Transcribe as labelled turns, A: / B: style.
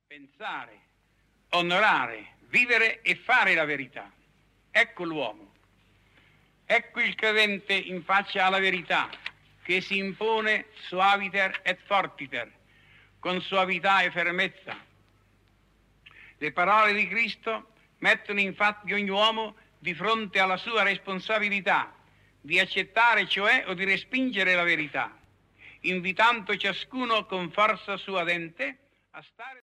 A: Pensare, onorare, vivere e fare la verità. Ecco l'uomo. Ecco il credente in faccia alla verità, che si impone suaviter et fortiter, con suavità e fermezza. Le parole di Cristo mettono infatti ogni uomo di fronte alla sua responsabilità di accettare, cioè, o di respingere la verità, invitando ciascuno con forza suadente a stare